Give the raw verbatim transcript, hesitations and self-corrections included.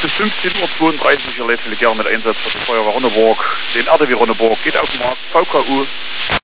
Es ist fünfzehn Uhr zweiunddreißig, ihr lädt gerne mit Einsatz für die Feuerwehr Ronneburg. Den R D W Ronneburg geht auf den Markt, V K U